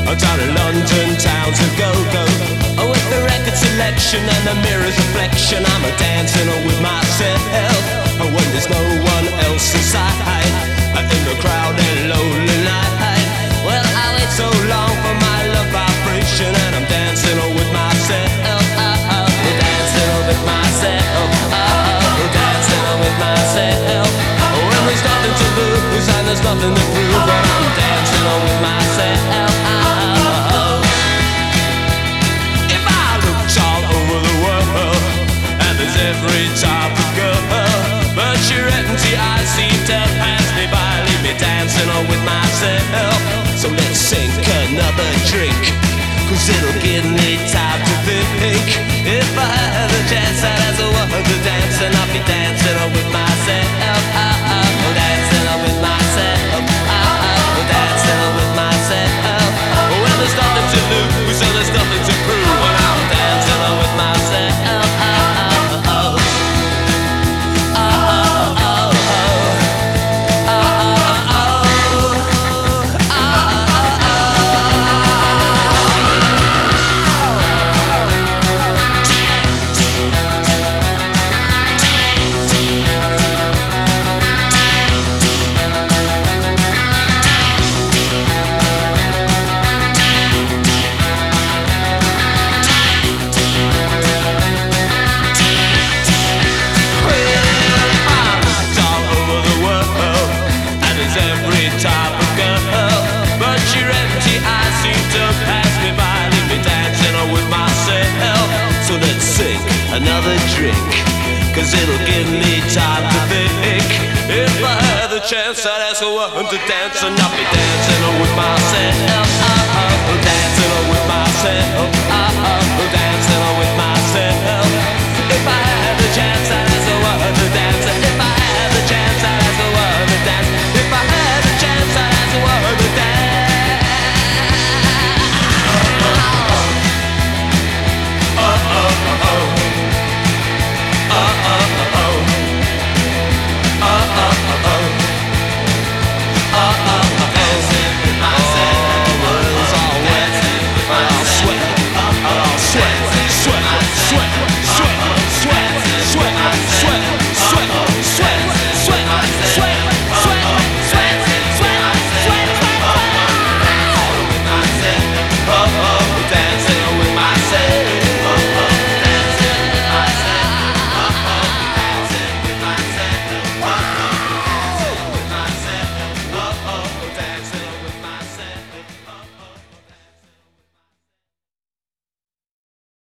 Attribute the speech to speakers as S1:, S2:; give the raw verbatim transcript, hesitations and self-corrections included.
S1: down in London town to go-go. With the record selection and the mirror's reflection, I'm a dancing with myself when there's no one else inside, in the crowded lonely night. Well, I wait so long for my love vibration, and I'm dancing with myself. Dancing with myself. Dancing with myself. When there's nothing to lose and there's nothing to prove, but I'm dancing with myself. If I looked all over the world, and there's every type of girl, but your empty eyes seem to pass me by, leave me dancing with myself. So let's sink another drink, cause it'll give me time to think. If I had a chance, I'd ask a woman to dance, and I'll be dancing with myself. Dancing with myself. Dancing with myself. Well, there's nothing to lose, and there's nothing to prove, but I'm dancing with myself. Another drink, cause it'll give me time to think. If I had the chance, I'd ask a woman to dance, and I'll be dancing